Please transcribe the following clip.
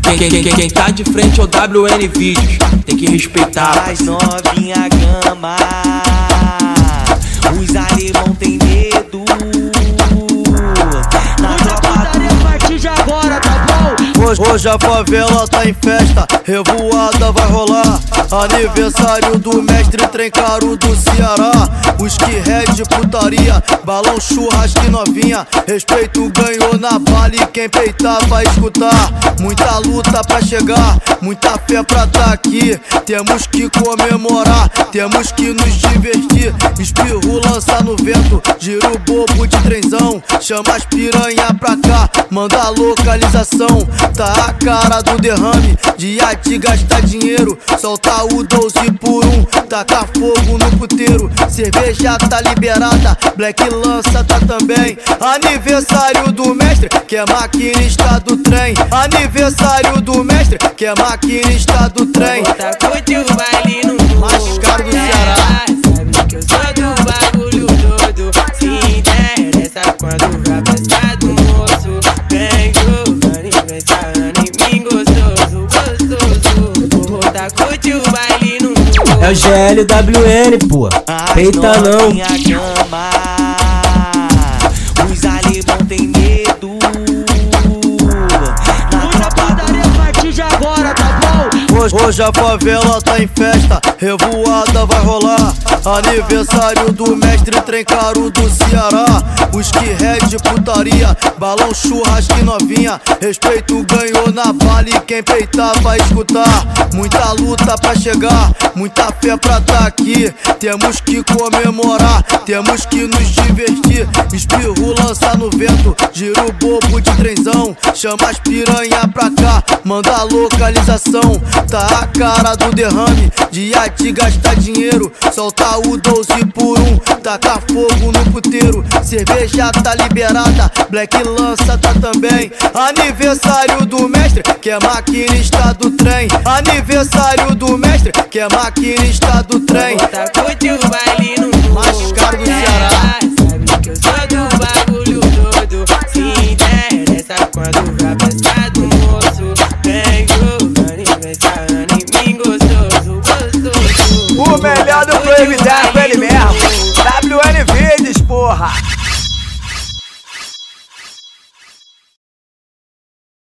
Quem tá de frente é o WN Vídeos, tem que respeitar. As novinha gama, os alemão tem medo. Na Putaria a partir de agora, tá bom? Hoje a favela tá em festa, revoada vai rolar. Aniversário do mestre trem caro do Ceará. Whisky Red, putaria, balão churrasco e novinha. Respeito ganhou na bala e quem peitar vai escutar. Muita luta pra chegar, muita fé pra tá aqui. Temos que comemorar, temos que nos divertir. Espirro lança no vento, giro bobo de trenzão. Chama as piranha pra cá, manda a localização. Tá a cara do derrame, dia de gastar dinheiro. Solta o 12 por 1, taca fogo no puteiro. Cerveja tá liberada, Black lança tá também. Aniversário do mestre, que é maquinista do trem. Aniversário do mestre, que é maquinista do trem. Tá curte o baile no mais caro do Ceará. Sabe que eu sou do bagulho todo. Se interessa quando vai passar do moço. Vem jogando e vem sarrando em mim gostoso, gostoso. Tá curte o baile no É o GLWN, pô. Peita não. Gama, os alemão tem medo. Muita putaria a partir de agora, tá bom? Hoje a favela tá em festa, revoada vai rolar. Aniversário do mestre trem caro do Ceará. Whisky Red, putaria, balão churrasco e novinha. Respeito ganhou na bala e quem peitar vai escutar. Muita luta pra chegar, muita fé pra tá aqui. Temos que comemorar, temos que nos divertir. Espirro lança no vento, giro bobo de trenzão. Chama as piranha pra cá, manda a localização. Tá a cara do derrame, dia de gastar dinheiro. Solta o 12 por 1, taca fogo no puteiro. Cerveja tá liberada, Black lança tá também. Aniversário do mestre, que é maquinista do trem. Aniversário do mestre, que é maquinista do trem. Tá curte o baile no mais caro do Ceará. Sabe que eu sou do bagulho todo. Se interessa quando vai passar do moço. Vem jogando e vem sarrando em mim gostoso, gostoso. O melhor do Proibidar com ele mesmo. WN Vídeos, porra.